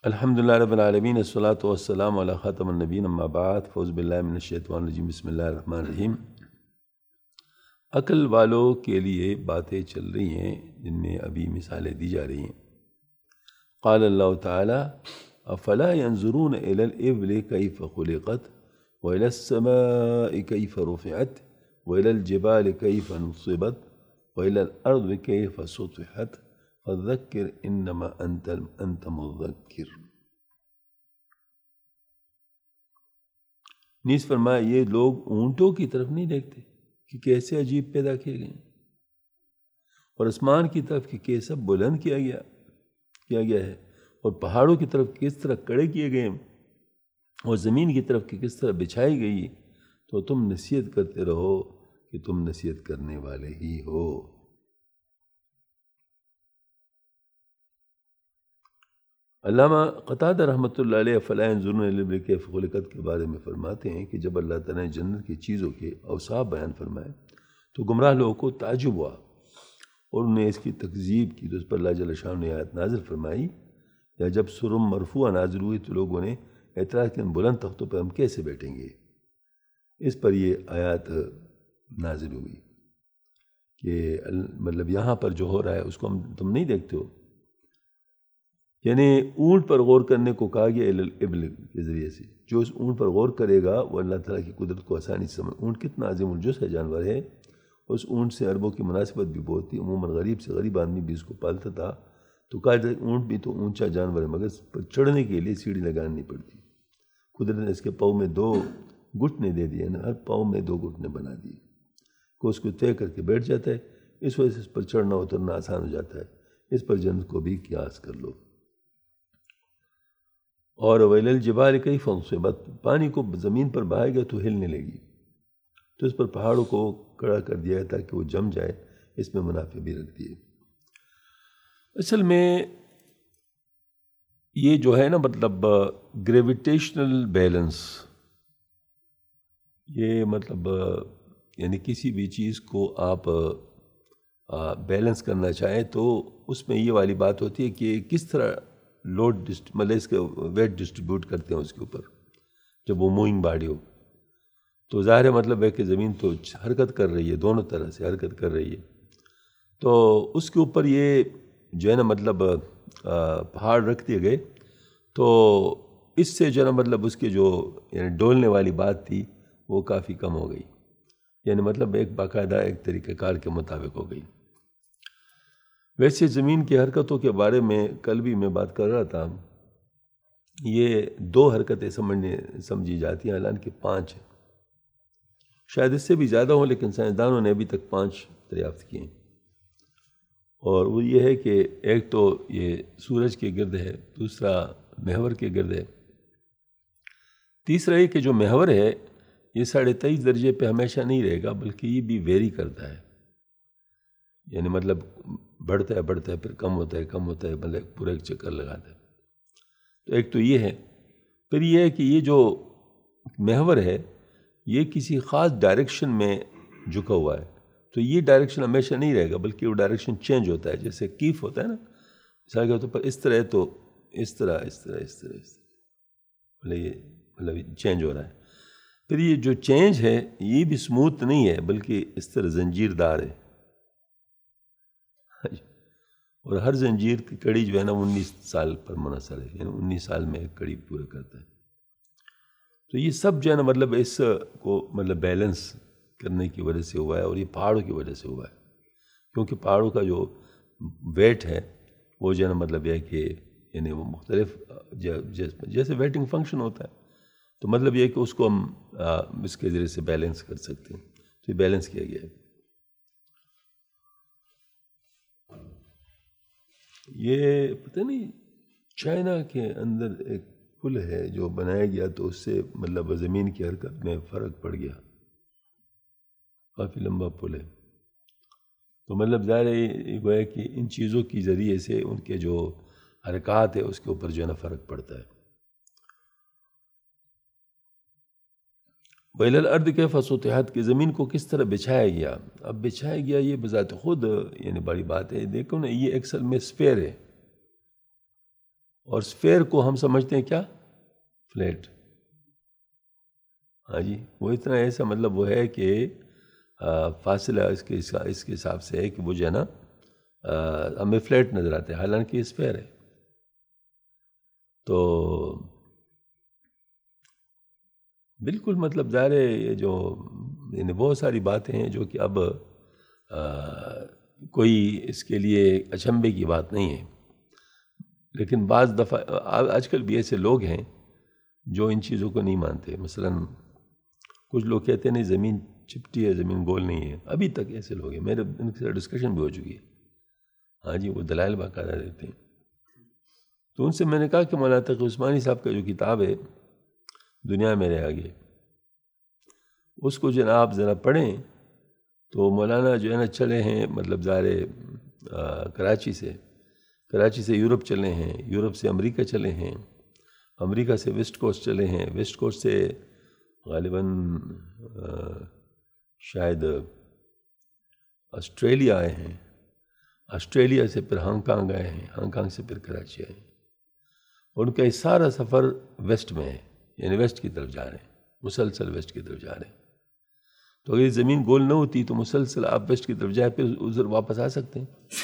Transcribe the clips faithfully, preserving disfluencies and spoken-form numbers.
الحمدللہ رب العالمین والصلاۃ والسلام علی خاتم النبیین اما بعد فاعوذ باللہ من الشیطان الرجیم بسم اللہ الرحمن الرحیم۔ عقل والوں کے لیے باتیں چل رہی ہیں جن میں ابھی مثالیں دی جا رہی ہیں۔ قال اللہ تعالی افلا ينظرون الى الابل كيف خلقت والى السماء كيف رفعت والى الجبال كيف نصبت والى الارض كيف سطحت فذکر انما انت انت مذکر۔ نیز فرمایا یہ لوگ اونٹوں کی طرف نہیں دیکھتے کہ کیسے عجیب پیدا کیے گئے اور آسمان کی طرف کہ کیسا بلند کیا گیا کیا گیا ہے اور پہاڑوں کی طرف کس طرح کڑے کیے گئے اور زمین کی طرف کہ کس طرح بچھائی گئی، تو تم نصیحت کرتے رہو کہ تم نصیحت کرنے والے ہی ہو۔ علامہ قتادہ رحمۃ اللہ علیہ فلا ينظرون الى الابل كيف خلقت کے بارے میں فرماتے ہیں کہ جب اللہ تعالیٰ نے جنت کی چیزوں کے اوصاف بیان فرمائے تو گمراہ لوگوں کو تعجب ہوا اور انہوں نے اس کی تکذیب کی، تو اس پر اللہ جل شانہ نے آیت نازل فرمائی، یا جب سرم مرفوع نازل ہوئی تو لوگوں نے اعتراض کیا بلند تختوں پر ہم کیسے بیٹھیں گے۔ اس پر یہ آیات نازل ہوئی کہ مطلب یہاں پر جو ہو رہا ہے اس کو ہم تم نہیں دیکھتے ہو، یعنی اونٹ پر غور کرنے کو کہا گیا الابل کے ذریعے سے۔ جو اس اونٹ پر غور کرے گا وہ اللہ تعالیٰ کی قدرت کو آسانی سے سمجھ۔ اونٹ کتنا عظیم الجثہ ہے جانور ہے، اس اونٹ سے عربوں کی مناسبت بھی بہت تھی، عموماً غریب سے غریب آدمی بھی اس کو پالتا تھا، تو کہا جاتا ہے اونٹ بھی تو اونچا جانور ہے مگر اس پر چڑھنے کے لیے سیڑھی لگانی پڑتی۔ قدرت نے اس کے پاؤں میں دو گھٹنے دے دیے، ہر پاؤں میں دو گھٹنے بنا دیے کہ اس کو طے کر کے بیٹھ جاتا ہے، اس وجہ سے اس پر چڑھنا اترنا آسان ہو جاتا ہے۔ اس پر جنت کو بھی قیاس کر لو۔ اور ویل الجبال کیف نصبت، پانی کو زمین پر بہائے گا تو ہلنے لگی، تو اس پر پہاڑوں کو کڑا کر دیا ہے تاکہ وہ جم جائے، اس میں منافع بھی رکھ دیے۔ اصل میں یہ جو ہے نا مطلب گریویٹیشنل بیلنس، یہ مطلب یعنی کسی بھی چیز کو آپ بیلنس کرنا چاہیں تو اس میں یہ والی بات ہوتی ہے کہ کس طرح لوڈ مطلب اس کا ویٹ ڈسٹریبیوٹ کرتے ہیں اس کے اوپر جب وہ موونگ باڈی ہو، تو ظاہر ہے مطلب ہے کہ زمین تو حرکت کر رہی ہے، دونوں طرح سے حرکت کر رہی ہے، تو اس کے اوپر یہ جو ہے نا مطلب پہاڑ رکھ دیے گئے، تو اس سے جو ہے نا مطلب اس کے جو یعنی ڈولنے والی بات تھی وہ کافی کم ہو گئی، یعنی مطلب ایک باقاعدہ ایک طریقہ کار کے مطابق ہو گئی۔ ویسے زمین کی حرکتوں کے بارے میں کل بھی میں بات کر رہا تھا، یہ دو حرکتیں سمجھنے سمجھی جاتی ہیں، حالانکہ پانچ ہیں، شاید اس سے بھی زیادہ ہوں، لیکن سائنسدانوں نے ابھی تک پانچ دریافت کیے ہیں۔ اور وہ یہ ہے کہ ایک تو یہ سورج کے گرد ہے، دوسرا محور کے گرد ہے، تیسرا یہ کہ جو محور ہے یہ ساڑھے تیئیس درجے پہ ہمیشہ نہیں رہے گا، بلکہ یہ بھی ویری کرتا ہے، یعنی مطلب بڑھتا ہے بڑھتا ہے پھر کم ہوتا ہے کم ہوتا ہے، مطلب پورا ایک چکر لگاتا ہے۔ تو ایک تو یہ ہے، پھر یہ ہے کہ یہ جو محور ہے یہ کسی خاص ڈائریکشن میں جھکا ہوا ہے، تو یہ ڈائریکشن ہمیشہ نہیں رہے گا بلکہ وہ ڈائریکشن چینج ہوتا ہے، جیسے کیف ہوتا ہے نا، مثال کے طور پر اس طرح ہے تو اس طرح اس طرح اس طرح اس طرح مطلب یہ مطلب چینج ہو رہا ہے۔ پھر یہ جو چینج ہے یہ بھی سموتھ نہیں ہے بلکہ اس طرح زنجیر دار ہے، اور ہر زنجیر کی کڑی جو ہے نا انیس سال پر منحصر ہے، یعنی انیس سال میں ایک کڑی پورا کرتا ہے۔ تو یہ سب جو ہے نا مطلب اس کو مطلب بیلنس کرنے کی وجہ سے ہوا ہے، اور یہ پہاڑوں کی وجہ سے ہوا ہے، کیونکہ پہاڑوں کا جو ویٹ ہے وہ جو ہے نا مطلب یہ کہ یعنی وہ مختلف جیسے ویٹنگ فنکشن ہوتا ہے، تو مطلب یہ کہ اس کو ہم اس کے ذریعے سے بیلنس کر سکتے ہیں، تو یہ بیلنس کیا گیا ہے۔ یہ پتہ نہیں چائنا کے اندر ایک پل ہے جو بنایا گیا تو اس سے مطلب زمین کی حرکت میں فرق پڑ گیا، کافی لمبا پل ہے، تو مطلب ظاہر ہے یہ گویا کہ ان چیزوں کی ذریعے سے ان کے جو حرکات ہے اس کے اوپر جو ہے نا فرق پڑتا ہے۔ وَإِلَى الْأَرْضِ كَيْفَ سُطِحَتْ کہ زمین کو کس طرح بچھایا گیا۔ اب بچھایا گیا یہ بذات خود یعنی بڑی بات ہے، دیکھو نا یہ اکثر میں اسفیئر ہے، اور اسفیئر کو ہم سمجھتے ہیں کیا؟ فلیٹ. ہاں جی، وہ اتنا ایسا مطلب وہ ہے کہ فاصلہ اس کے اس کے حساب سے ہے کہ وہ جو ہے نا ہمیں فلیٹ نظر آتے ہیں، حالانکہ اسفیئر ہے. تو بالکل مطلب ظاہر ہے یہ جو یعنی بہت ساری باتیں ہیں جو کہ اب کوئی اس کے لیے اچنبھے کی بات نہیں ہے، لیکن بعض دفعہ آج کل بھی ایسے لوگ ہیں جو ان چیزوں کو نہیں مانتے. مثلا کچھ لوگ کہتے ہیں نہیں زمین چپٹی ہے، زمین گول نہیں ہے. ابھی تک ایسے لوگ ہیں، میرے ان کے ساتھ ڈسکشن بھی ہو چکی ہے. ہاں جی، وہ دلائل باقاعدہ دیتے ہیں. تو ان سے میں نے کہا کہ مولانا تقی عثمانی صاحب کا جو کتاب ہے دنیا میرے آگے، اس کو جو آپ ذرا پڑھیں تو مولانا جو ہے نا چلے ہیں مطلب ظاہر کراچی سے کراچی سے یورپ چلے ہیں، یورپ سے امریکہ چلے ہیں، امریکہ سے ویسٹ کوسٹ چلے ہیں، ویسٹ کوسٹ سے غالباً شاید آسٹریلیا آئے ہیں، آسٹریلیا سے پھر ہانگ کانگ آئے ہیں، ہانگ کانگ سے پھر کراچی آئے ہیں. ان کا یہ سارا سفر ویسٹ میں ہے، یعنی ویسٹ کی طرف جا رہے ہیں، مسلسل ویسٹ کی طرف جا رہے ہیں. تو اگر یہ زمین گول نہ ہوتی تو مسلسل آپ ویسٹ کی طرف جائیں، پھر ادھر واپس آ سکتے ہیں.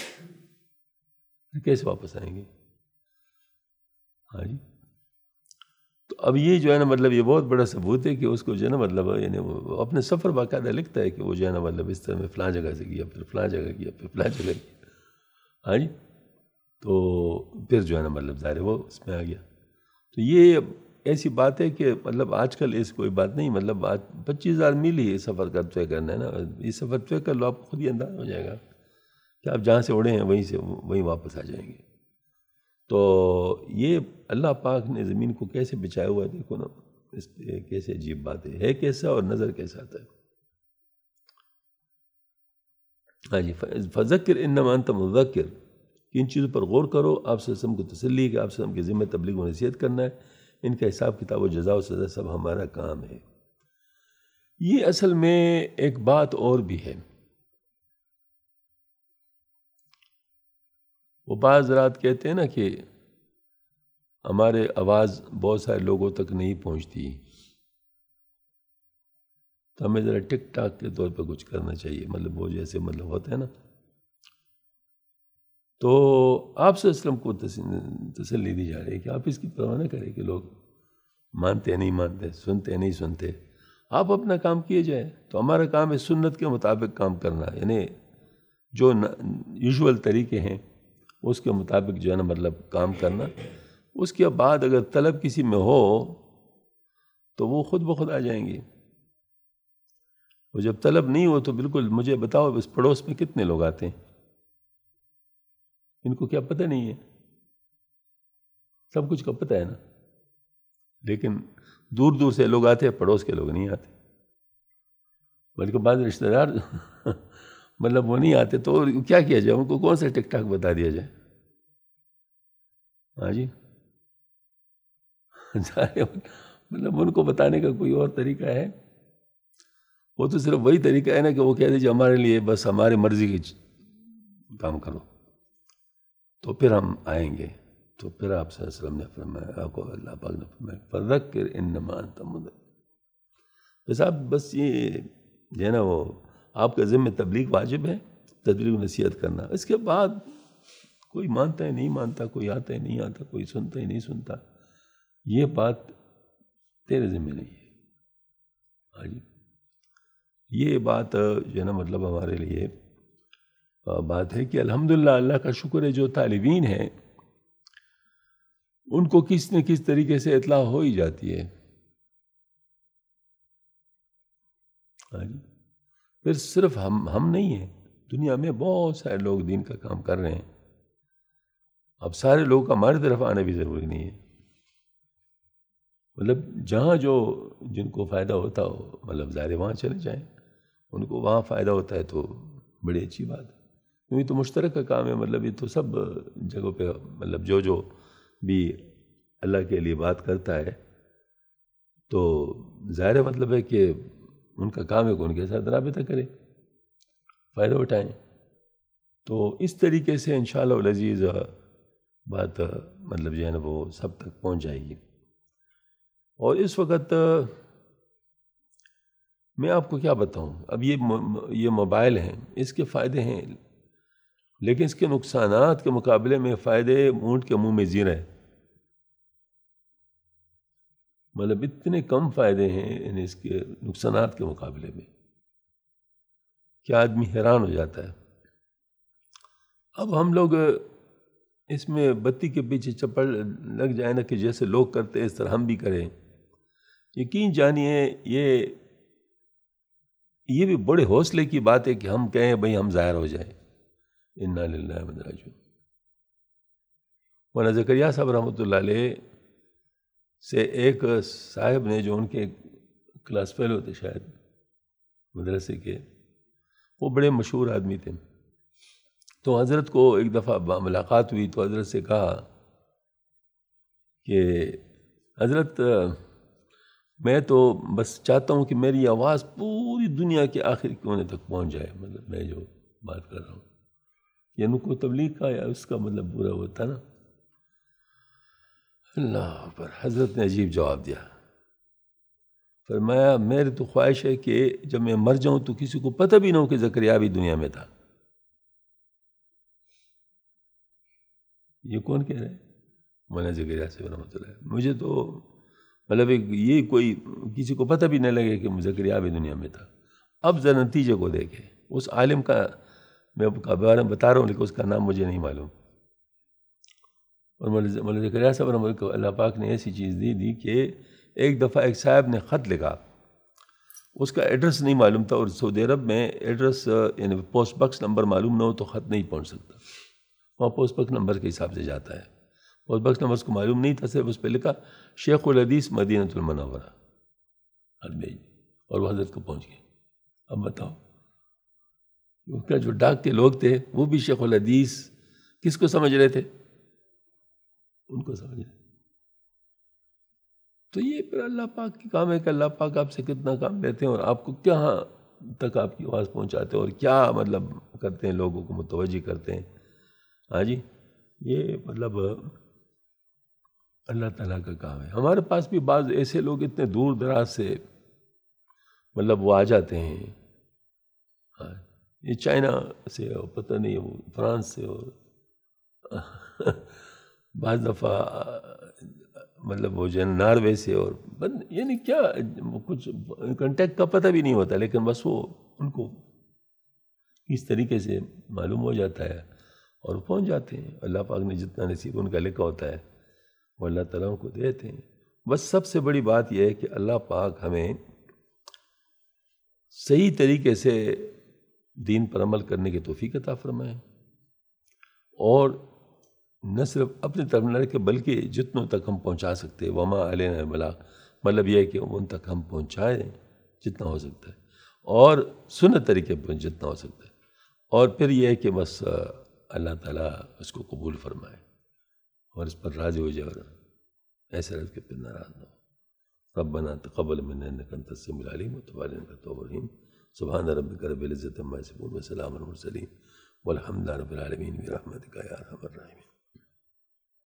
کیسے واپس آئیں گے؟ ہاں جی. تو اب یہ جو ہے نا مطلب یہ بہت بڑا ثبوت ہے کہ اس کو جو ہے نا مطلب یعنی وہ اپنے سفر باقاعدہ لکھتا ہے کہ وہ جو ہے نا مطلب اس طرح میں فلاں جگہ سے کیا، پھر فلاں جگہ کیا، پھر فلاں جگہ کیا. ہاں جی. تو پھر جو ہے نا مطلب ظاہر وہ اس میں آ گیا. تو یہ ایسی بات ہے کہ مطلب آج کل اس کوئی بات نہیں، مطلب آج پچیس ہزار میل ہی سفر کا طے کرنا ہے نا. یہ سفر طے کر لو، آپ کو خود ہی اندازہ ہو جائے گا کہ آپ جہاں سے اڑے ہیں وہیں سے وہیں واپس آ جائیں گے. تو یہ اللہ پاک نے زمین کو کیسے بچایا ہوا ہے، دیکھو نا اس پہ کیسے عجیب بات ہے ہے کیسا اور نظر کیسا آتا ہے. ہاں جی، فذکر انما انت مذکر، ان چیزوں پر غور کرو. آپ صلی اللہ علیہ وسلم کو تسلی کہ آپ صلی اللہ علیہ وسلم کی ذمہ تبلیغ و نصیحت کرنا ہے. ان کا حساب کتاب و جزا و سزا سب ہمارا کام ہے. یہ اصل میں ایک بات اور بھی ہے. وہ بعض رات کہتے ہیں نا کہ ہمارے آواز بہت سارے لوگوں تک نہیں پہنچتی، تو ہمیں ذرا ٹک ٹاک کے طور پہ کچھ کرنا چاہیے، مطلب وہ جیسے مطلب ہوتا ہے نا. تو آپ صلی اللہ علیہ وسلم کو تسلی دی جا رہی ہے کہ آپ اس کی پرواہ نہ کریں کہ لوگ مانتے نہیں مانتے، سنتے نہیں سنتے. آپ اپنا کام کیے جائیں. تو ہمارا کام ہے سنت کے مطابق کام کرنا، یعنی جو یوزول طریقے ہیں اس کے مطابق جو ہے نا مطلب کام کرنا. اس کے بعد اگر طلب کسی میں ہو تو وہ خود بخود آ جائیں گی. وہ جب طلب نہیں ہو تو بالکل مجھے بتاؤ اس پڑوس میں کتنے لوگ آتے ہیں، ان کو کیا پتہ نہیں ہے؟ سب کچھ کا پتہ ہے نا، لیکن دور دور سے لوگ آتے ہیں، پڑوس کے لوگ نہیں آتے. بلکہ بعض رشتہ دار مطلب وہ نہیں آتے تو کیا کیا جائے؟ ان کو کون سا ٹک ٹاک بتا دیا جائے؟ ہاں جی. مطلب ان کو بتانے کا کوئی اور طریقہ ہے؟ وہ تو صرف وہی طریقہ ہے نا کہ وہ کہہ دیجیے ہمارے لیے بس ہماری مرضی کی کام کرو، تو پھر ہم آئیں گے. تو پھر آپ صلی اللہ علیہ وسلم نے فرمایا، آپ کو اللہ پاک نے فرمایا فذکر انما انت مذکر. بس آپ بس یہ جو ہے نا وہ آپ کا ذمہ تبلیغ واجب ہے، تبلیغ نصیحت کرنا. اس کے بعد کوئی مانتا ہے نہیں مانتا، کوئی آتا ہے نہیں آتا، کوئی سنتا ہے نہیں سنتا، یہ بات تیرے ذمہ نہیں ہے. ہاں جی. یہ بات جو ہے نا مطلب ہمارے لیے بات ہے کہ الحمدللہ اللہ کا شکر ہے جو طالبین ہیں ان کو کس نہ کس طریقے سے اطلاع ہو ہی جاتی ہے. ہاں جی. پھر صرف ہم ہم نہیں ہیں، دنیا میں بہت سارے لوگ دین کا کام کر رہے ہیں. اب سارے لوگ ہماری طرف آنا بھی ضروری نہیں ہے. مطلب جہاں جو جن کو فائدہ ہوتا ہو مطلب ظاہر وہاں چلے جائیں، ان کو وہاں فائدہ ہوتا ہے تو بڑی اچھی بات ہے. یہ تو مشترک کا کام ہے، مطلب یہ تو سب جگہوں پہ مطلب جو جو بھی اللہ کے لیے بات کرتا ہے تو ظاہر مطلب ہے کہ ان کا کام ہے کہ ان کے ساتھ رابطہ کرے، فائدہ اٹھائیں. تو اس طریقے سے انشاءاللہ العزیز بات مطلب جو ہے نا وہ سب تک پہنچ جائے گی۔ اور اس وقت میں آپ کو کیا بتاؤں، اب یہ یہ موبائل ہیں، اس کے فائدے ہیں، لیکن اس کے نقصانات کے مقابلے میں فائدے اونٹ کے منہ میں زیر ہے۔ مطلب اتنے کم فائدے ہیں اس کے نقصانات کے مقابلے میں کہ آدمی حیران ہو جاتا ہے۔ اب ہم لوگ اس میں بتی کے پیچھے چپڑ لگ جائیں نا کہ جیسے لوگ کرتے ہیں اس طرح ہم بھی کریں، یقین جانیے یہ یہ بھی بڑے حوصلے کی بات ہے کہ ہم کہیں بھئی ہم ظاہر ہو جائیں۔ انا للہ و انا الیہ راجعون۔ مولانا زکریا صاحب رحمۃ اللہ علیہ سے ایک صاحب نے جو ان کے کلاس فیلو تھے شاید مدرسے کے، وہ بڑے مشہور آدمی تھے، تو حضرت کو ایک دفعہ ملاقات ہوئی تو حضرت سے کہا کہ حضرت میں تو بس چاہتا ہوں کہ میری آواز پوری دنیا کے آخری کونے تک پہنچ جائے، مطلب میں جو بات کر رہا ہوں یہ ان کو تبلیغ کا یا اس کا مطلب پورا ہوتا نا۔ اللہ اکبر، حضرت نے عجیب جواب دیا، فرمایا میری تو خواہش ہے کہ جب میں مر جاؤں تو کسی کو پتہ بھی نہ ہو کہ زکریا بھی دنیا میں تھا۔ یہ کون کہہ رہے ہیں؟ مولانا زکریا صاحب رحمۃ اللہ۔ مجھے تو مطلب ایک یہ کوئی کسی کو پتہ بھی نہ لگے کہ زکریا بھی دنیا میں تھا۔ اب ذرا نتیجے کو دیکھیں، اس عالم کا میں بارے میں بتا رہا ہوں لیکن اس کا نام مجھے نہیں معلوم، اور مولانا زکریا صاحب رحمۃ اللہ کو اللہ پاک نے ایسی چیز دی دی کہ ایک دفعہ ایک صاحب نے خط لکھا، اس کا ایڈریس نہیں معلوم تھا، اور سعودی عرب میں ایڈریس یعنی پوسٹ باکس نمبر معلوم نہ ہو تو خط نہیں پہنچ سکتا، وہاں پوسٹ باکس نمبر کے حساب سے جاتا ہے۔ پوسٹ باکس نمبر اس کو معلوم نہیں تھا، صرف اس پہ لکھا شیخ الحدیث مدینۃ المنورہ، خط بھیج، اور وہ حضرت کو پہنچ گیا۔ اب بتاؤ اس کا جو ڈاک کے لوگ تھے وہ بھی شیخ الحدیث کس کو سمجھ رہے تھے؟ ان کو سمجھ رہے۔ تو یہ پھر اللہ پاک کی کام ہے کہ اللہ پاک آپ سے کتنا کام لیتے ہیں اور آپ کو کہاں تک آپ کی آواز پہنچاتے ہیں اور کیا مطلب کرتے ہیں، لوگوں کو متوجہ کرتے ہیں۔ ہاں جی، یہ مطلب اللہ تعالیٰ کا کام ہے۔ ہمارے پاس بھی بعض ایسے لوگ اتنے دور دراز سے مطلب وہ آ جاتے ہیں، ہاں یہ چائنا سے اور پتہ نہیں وہ فرانس سے، اور بعض دفعہ مطلب وہ جو ناروے سے، اور یعنی کیا کچھ کنٹیکٹ کا پتہ بھی نہیں ہوتا، لیکن بس وہ ان کو کس طریقے سے معلوم ہو جاتا ہے اور پہنچ جاتے ہیں۔ اللہ پاک نے جتنا نصیب ان کا لکھا ہوتا ہے وہ اللہ تعالیٰ کو دیتے ہیں۔ بس سب سے بڑی بات یہ ہے کہ اللہ پاک ہمیں صحیح طریقے سے دین پر عمل کرنے کی توفیق عطا فرمائیں، اور نہ صرف اپنے طرف نہ رکھے بلکہ جتنوں تک ہم پہنچا سکتے ہیں، وما علینا البلاغ، مطلب یہ ہے کہ ان تک ہم پہنچائیں جتنا ہو سکتا ہے، اور سنت طریقے پر جتنا ہو سکتا ہے، اور پھر یہ ہے کہ بس اللہ تعالیٰ اس کو قبول فرمائے اور اس پر راضی ہو جائے، اور ایسے رہ کے پھر ناراض نہ ہو۔ ربنا تقبل منا انک انت السمیع العلیم وتب علینا انک التواب الرحیم۔ سبحان ربک رب العزۃ عما یصفون وسلام علی المرسلین والحمد للہ رب العالمین برحمتک یا ارحم الراحمین۔